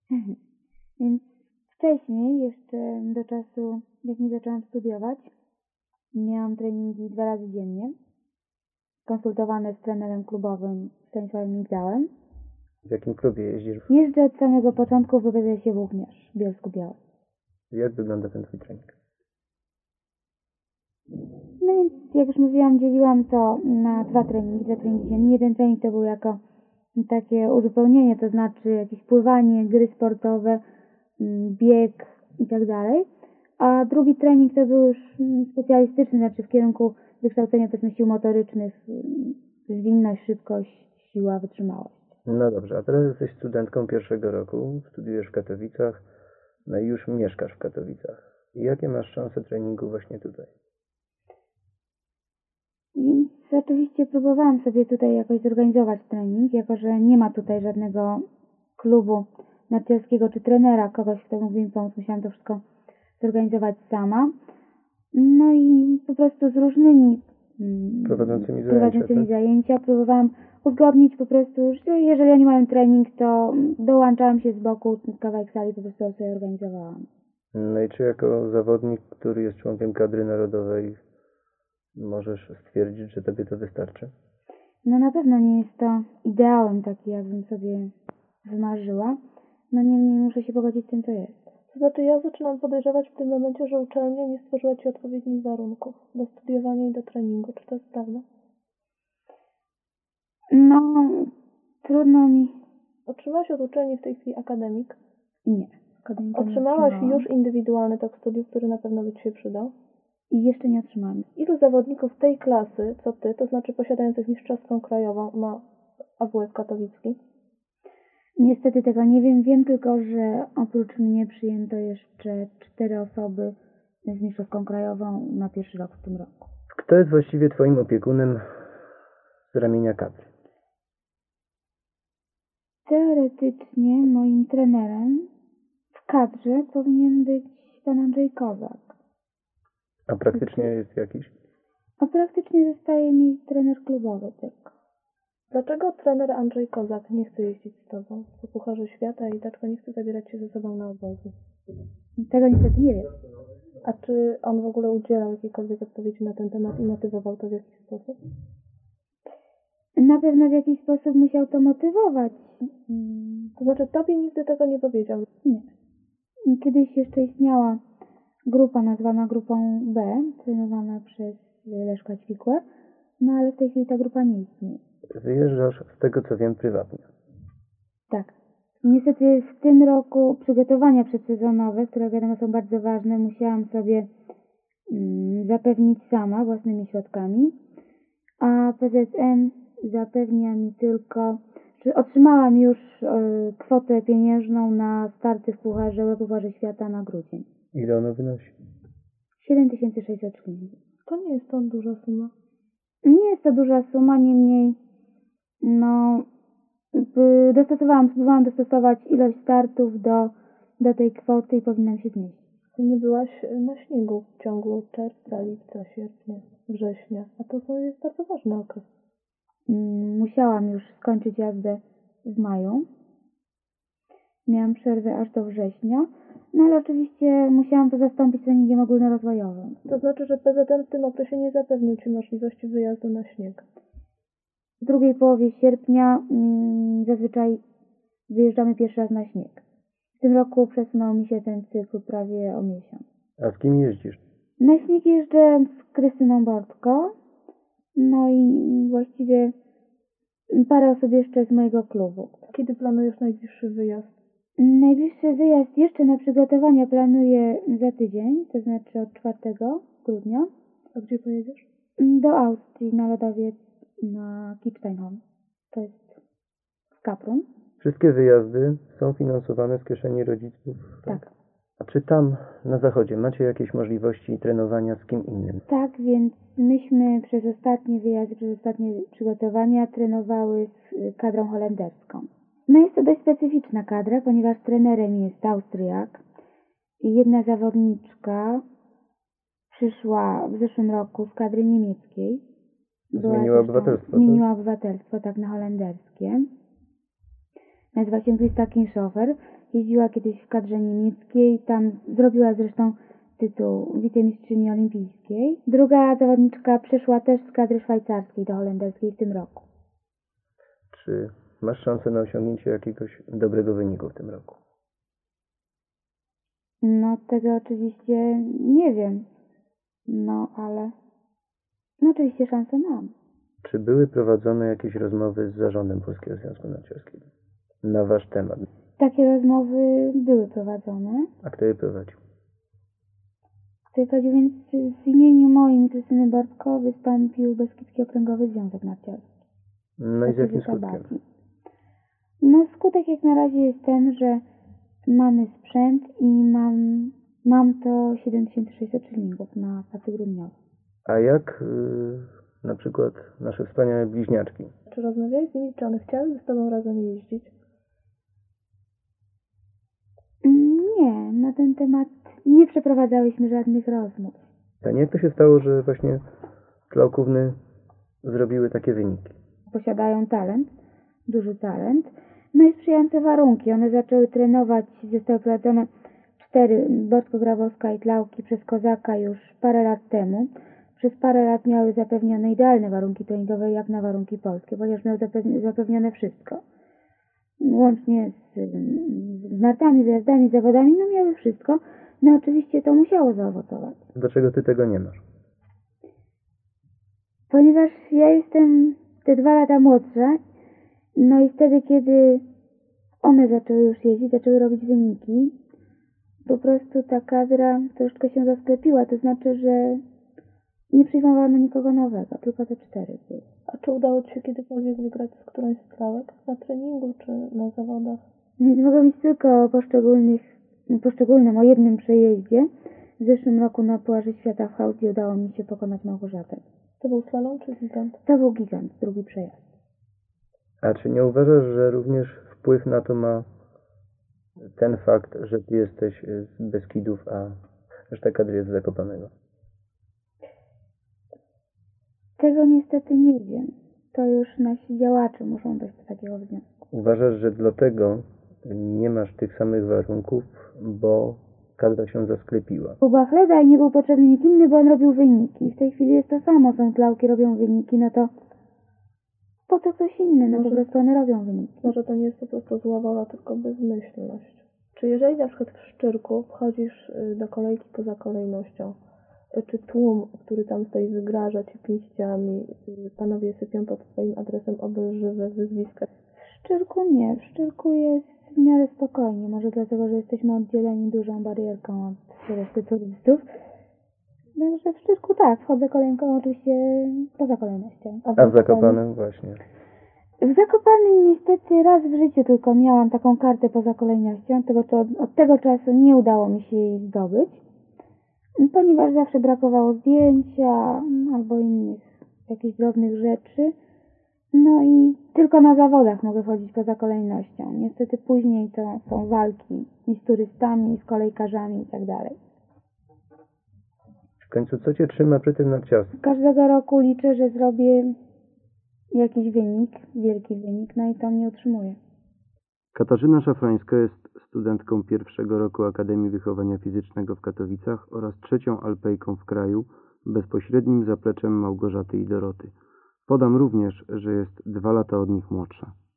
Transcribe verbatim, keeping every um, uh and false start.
Więc wcześniej, jeszcze do czasu, jak nie zaczęłam studiować, miałam treningi dwa razy dziennie, konsultowane z trenerem klubowym Stanisławem Migdałem. W jakim klubie jeździsz? Jeżdżę od samego początku w B Z S-ie Włókniarz w Bielsku-Białej. Jak wygląda ten twój trening? No więc, jak już mówiłam, dzieliłam to na dwa treningi, dwa treningi dziennie. Jeden trening to był jako takie uzupełnienie, to znaczy jakieś pływanie, gry sportowe, bieg i tak dalej. A drugi trening to był już specjalistyczny, znaczy w kierunku wykształcenia powiedzmy sił motorycznych, zwinność, szybkość, siła, wytrzymałość. No dobrze, a teraz jesteś studentką pierwszego roku, studiujesz w Katowicach, no i już mieszkasz w Katowicach. I jakie masz szanse treningu właśnie tutaj? Więc oczywiście próbowałam sobie tutaj jakoś zorganizować trening, jako że nie ma tutaj żadnego klubu narciarskiego czy trenera, kogoś, kto mógłby mi pomóc. Musiałam to wszystko zorganizować sama. No i po prostu z różnymi Prowadzącymi zajęcia, prowadzącymi tak? zajęcia próbowałam uzgodnić po prostu, że jeżeli oni mają trening, to dołączałam się z boku, kawałek sali po prostu sobie organizowałam. No i czy jako zawodnik, który jest członkiem kadry narodowej, możesz stwierdzić, że tobie to wystarczy? No na pewno nie jest to ideałem taki, jakbym sobie wymarzyła. No niemniej muszę się pogodzić z tym, co jest. To znaczy ja zaczynam podejrzewać w tym momencie, że uczelnia nie stworzyła Ci odpowiednich warunków do studiowania i do treningu. Czy to jest prawda? No, trudno mi... Otrzymałaś od uczelni w tej chwili akademik? Nie. Akademika nie Otrzymałaś otrzymałam. już indywidualny tok studiów, który na pewno by Ci się przydał? I jeszcze nie otrzymałam. Ilu zawodników tej klasy, co Ty, to znaczy posiadających mistrzowską krajową, ma A W F katowicki? Niestety tego nie wiem. Wiem tylko, że oprócz mnie przyjęto jeszcze cztery osoby z mistrzowską krajową na pierwszy rok w tym roku. Kto jest właściwie twoim opiekunem z ramienia kadry? Teoretycznie moim trenerem w kadrze powinien być pan Andrzej Kozak. A praktycznie jest jakiś? A praktycznie zostaje mi trener klubowy tylko. Dlaczego trener Andrzej Kozak nie chce jeździć z Tobą po Pucharze Świata i dlaczego nie chce zabierać się ze sobą na obozy? Tego niestety nie wiem. A czy on w ogóle udzielał jakiejkolwiek odpowiedzi na ten temat i motywował to w jakiś sposób? Na pewno w jakiś sposób musiał to motywować. To znaczy Tobie nigdy tego nie powiedział? Nie. Kiedyś jeszcze istniała grupa nazwana grupą B, trenowana przez Leszka Ćwikłę, no ale w tej chwili ta grupa nie istnieje. Wyjeżdżasz, z tego co wiem, prywatnie. Tak. Niestety w tym roku przygotowania przedsezonowe, które wiadomo są bardzo ważne, musiałam sobie mm, zapewnić sama własnymi środkami, a P Z N zapewnia mi tylko, że otrzymałam już y, kwotę pieniężną na starty w Pucharze, Pucharze Świata na grudzień. Ile ono wynosi? siedem tysięcy sześćset szylingów. To nie jest to duża suma. Nie jest to duża suma, niemniej no y, dostosowałam, spróbowałam dostosować ilość startów do, do tej kwoty i powinnam się zmieścić. Ty nie byłaś na śniegu w ciągu czerwca, lipca, sierpnia, września, a to są- jest bardzo ważny okres. Mm, Musiałam już skończyć jazdę w maju. Miałam przerwę aż do września, no ale oczywiście musiałam to zastąpić treningiem ogólnorozwojowym. To znaczy, że P Z N w tym okresie nie zapewnił Ci możliwości wyjazdu na śnieg. W drugiej połowie sierpnia mm, zazwyczaj wyjeżdżamy pierwszy raz na śnieg. W tym roku przesunął mi się ten cykl prawie o miesiąc. A z kim jeździsz? Na śnieg jeżdżę z Krystyną Bortko, no i właściwie parę osób jeszcze z mojego klubu. Kiedy planujesz najbliższy wyjazd? Najbliższy wyjazd jeszcze na przygotowania planuję za tydzień, to znaczy od czwartego grudnia. A gdzie pojedziesz? Do Austrii na lodowiec na Kitzsteinhorn. To jest w Kaprun. Wszystkie wyjazdy są finansowane z kieszeni rodziców? Tak. A czy tam na zachodzie macie jakieś możliwości trenowania z kim innym? Tak, więc myśmy przez ostatnie wyjazdy, przez ostatnie przygotowania trenowały z kadrą holenderską. No jest to dość specyficzna kadra, ponieważ trenerem jest Austriak. I jedna zawodniczka przyszła w zeszłym roku z kadry niemieckiej. Była Zmieniła zresztą- obywatelstwo, Zmieniła tak? obywatelstwo, tak, na holenderskie. Nazywa się Krista Kinshofer. jeździła kiedyś w kadrze niemieckiej, tam zrobiła zresztą tytuł wicemistrzyni olimpijskiej. Druga zawodniczka przeszła też z kadry szwajcarskiej do holenderskiej w tym roku. Czy masz szansę na osiągnięcie jakiegoś dobrego wyniku w tym roku? No tego oczywiście nie wiem, no ale no oczywiście szansę mam. Czy były prowadzone jakieś rozmowy z zarządem Polskiego Związku Narciarskiego na wasz temat? Takie rozmowy były prowadzone. A kto je prowadził? Kto je prowadził, więc w imieniu moim i Krystyny Bortko wystąpił Beskidzki Okręgowy Związek Narciarski. No i z jakim Ekipa skutkiem? Baki. No skutek jak na razie jest ten, że mamy sprzęt i mam, mam to siedem tysięcy sześćset szylingów na pracy grudniowej. A jak yy, na przykład nasze wspaniałe bliźniaczki? Czy rozmawiałeś z nimi, czy one chciały z tobą razem jeździć? Nie, na ten temat nie przeprowadzałyśmy żadnych rozmów. A nie jak to się stało, że właśnie Klauków-ny zrobiły takie wyniki? Posiadają talent, duży talent, no i sprzyjające warunki. One zaczęły trenować, zostały prowadzone cztery, Borsko-Grabowska i Klauki przez Kozaka już parę lat temu. Przez parę lat miały zapewnione idealne warunki treningowe jak na warunki polskie, ponieważ miały zapewnione wszystko. Łącznie z, z nartami, wyjazdami, zawodami, no miały wszystko. No oczywiście to musiało zaowocować. Dlaczego ty tego nie masz? Ponieważ ja jestem te dwa lata młodsza, no i wtedy, kiedy one zaczęły już jeździć, zaczęły robić wyniki, po prostu ta kadra troszkę się zasklepiła, to znaczy, że nie przyjmowano nikogo nowego, tylko te cztery były. A czy udało ci się kiedykolwiek wygrać z którąś z Klauek? Na treningu czy na zawodach? Więc mogę mówić tylko o poszczególnych, poszczególnym, o jednym przejeździe. W zeszłym roku na Pucharze Świata w Chaustii udało mi się pokonać Małgorzatę. To był slalom czy gigant? To był gigant, drugi przejazd. A czy nie uważasz, że również wpływ na to ma ten fakt, że ty jesteś z Beskidów, a reszta kadry jest z Zakopanego? Tego niestety nie wiem. To już nasi działacze muszą dojść do takiego wniosku. Uważasz, że dlatego nie masz tych samych warunków, bo kadra się zasklepiła? U Bachleda i nie był potrzebny nikt inny, bo on robił wyniki. W tej chwili jest to samo, są Klauki, robią wyniki, no to po co ktoś inny? No Może- po prostu one robią wyniki. Może to nie jest po prostu zła wola, tylko bezmyślność. Czy jeżeli na przykład w Szczyrku wchodzisz y, do kolejki poza kolejnością, y, czy tłum, który tam stoi, wygraża ci pięściami, y, panowie sypią pod twoim adresem obelżywe wyzwiska? W Szczyrku nie. W Szczyrku jest w miarę spokojnie. Może dlatego, że jesteśmy oddzieleni dużą barierką od reszty turystów. Także w Szczyrku tak, wchodzę kolejką oczywiście poza kolejnością. A w Zakopanem właśnie. W Zakopanem niestety raz w życiu tylko miałam taką kartę poza kolejnością. Tego, to, od tego czasu nie udało mi się jej zdobyć, ponieważ zawsze brakowało zdjęcia albo innych jakichś drobnych rzeczy. No i tylko na zawodach mogę chodzić poza kolejnością. Niestety później to są walki i z turystami, i z kolejkarzami i tak dalej. W końcu co cię trzyma przy tym narciarstwie? Każdego roku liczę, że zrobię jakiś wynik, wielki wynik, no i to mnie utrzymuje. Katarzyna Szafrańska jest studentką pierwszego roku Akademii Wychowania Fizycznego w Katowicach oraz trzecią alpejką w kraju, bezpośrednim zapleczem Małgorzaty i Doroty. Podam również, że jest dwa lata od nich młodsza.